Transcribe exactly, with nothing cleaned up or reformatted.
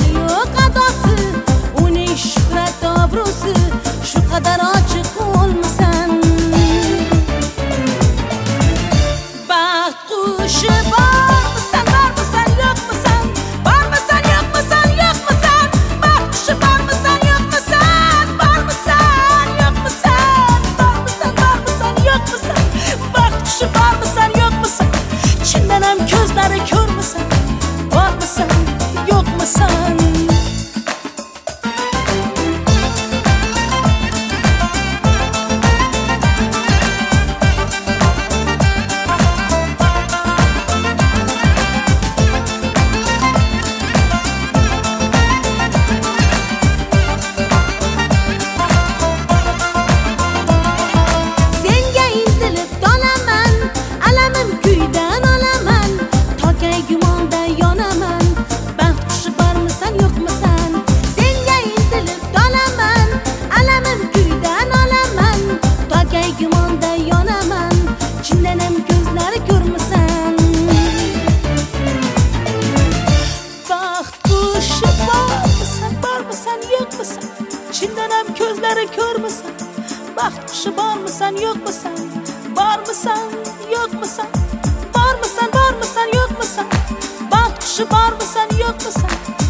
yok adosi, uning shuhrat obro'si shu qadar ochiq olmasan. Baxt qushi bormisan, bormisan, yo'qmisan? Bormisan, yo'qmisan, yo'qmisan? Baxt qushi bormisan, yo'qmisan? Bormisan, yo'qmisan? Bormisan, bormisan, yo'qmisan? Baxt qushi bormisan, yo'qmisan? Chindan ham ko'zlari ko'rmisan? Bormisan, yo'qmisan? Senga intilib donaman, alamim kuydan olaman, tokay gumonda yonaman. Baxt qushi bormisan, yo'qmisan? Senga intilib donaman, alamim kuydan olaman, tokay gumonda yonaman. Chindan ham ko'zlari ko'rmisan? Baxt qushi bormisan, bormisan, yo'qmisan? Chindan ham ko'zlari ko'rmisan? Baxt qushi bormisan, yo'qmisan? Bormisan, yo'qmisan? Bormisan, bormisan, yo'qmisan? Baxt qushi bormisan, yo'qmisan?